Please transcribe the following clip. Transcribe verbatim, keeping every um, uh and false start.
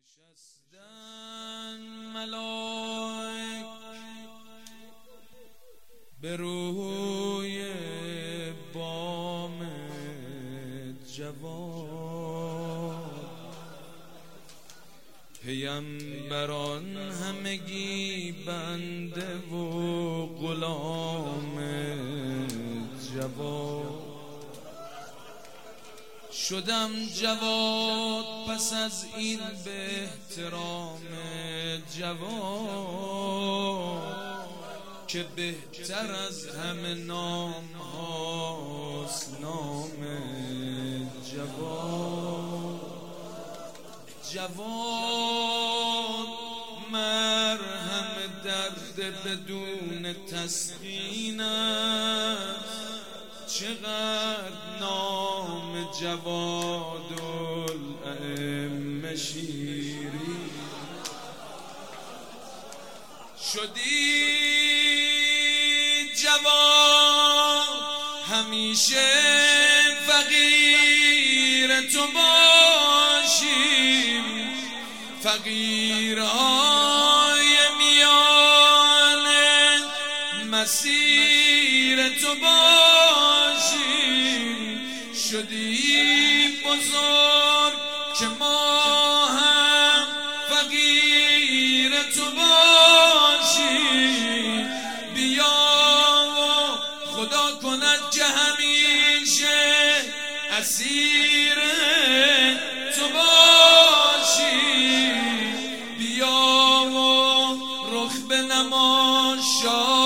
نشستن ملائک به روی بام جوان، پیمبران همگی بنده و غلام جوان. شدم جواد پس از این به احترام جواد، که بهتر از همه نام هاست نام جواد. جواد مرهم درد بدون تسکین است، چقدر نام جوادالائمه شیرین. شدی جواد همیشه فقیر تو باشیم، فقیرهای میان مسیر تو باشیم. شدی بزرگ که ما هم فقیر تو باشیم. بیا و خدا کند که همیشه اسیر تو باشیم. بیا و رخ بنما شاه